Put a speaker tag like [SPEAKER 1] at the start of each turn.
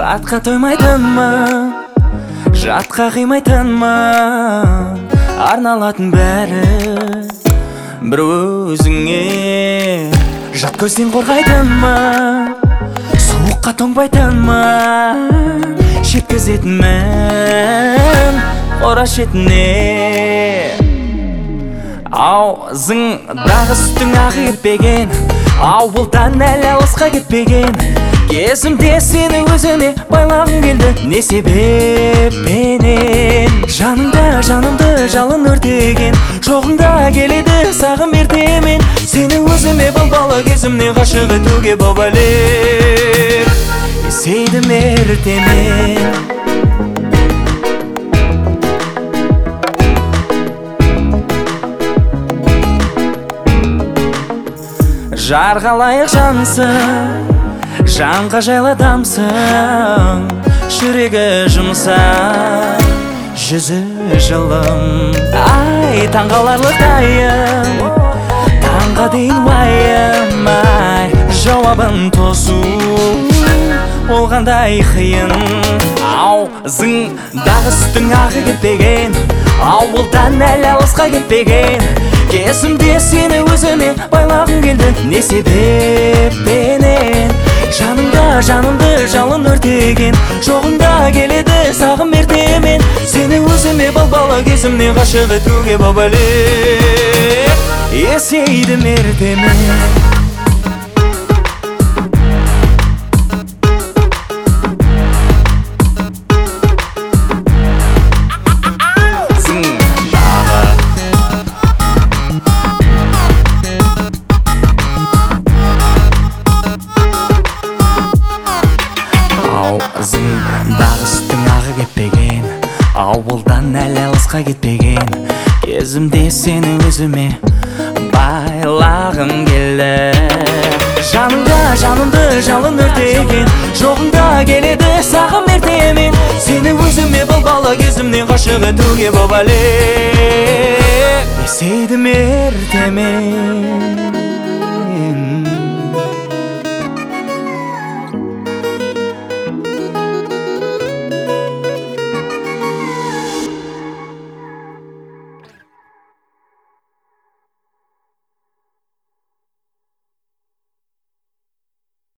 [SPEAKER 1] Хатқа тоймайтынмын, жатқа қимайтынмын, арналатын бәрі бір өзіңе. Жат көзден қорғайтынмын, суыққа тоңбайтынмын, жеткізетінмін қора шетіне. Аузыңдағы сүттің ағы кетпеген, ауылдан әлі алысқа кетпеген кезімде сені өзіме байлағым келді. Не себеппенен жанымды жалын өртеген, жоғыңда келеді сағым ертемен. Сені өзіме бала кезімнен ғашық етуге боп әлек есейдім ертемен. Жарға лайық жансың, жанға жайлы адамсың, жүрегі жұмсақ, жүзі жылым. Ай, таңғаларлық тайым, таңға дейін уайымай, жауабын тосу ол қандай қиын. Аузыңдағы сүттің ағы кетпеген, ауылдан әлі алысқа кетпеген кезімде сені өзіме байлағым келді. Не себеппенен жанымды жалын өртеген, жоғыңда келеді сағым ертемен. Сені өзіме бала кезімнен ғашық етуге боп әлек есейдім ертемен. Аузыңдағы сүттің ағы кетпеген, ауылдан әлі алысқа кетпеген кезімде сені өзіме байлағым келді. Жанымды жалын өртеген, жоғыңда келеді сағым ертемен. Сені өзіме бала кезімнен ғашық етуге боп әлек есейдім ертемен.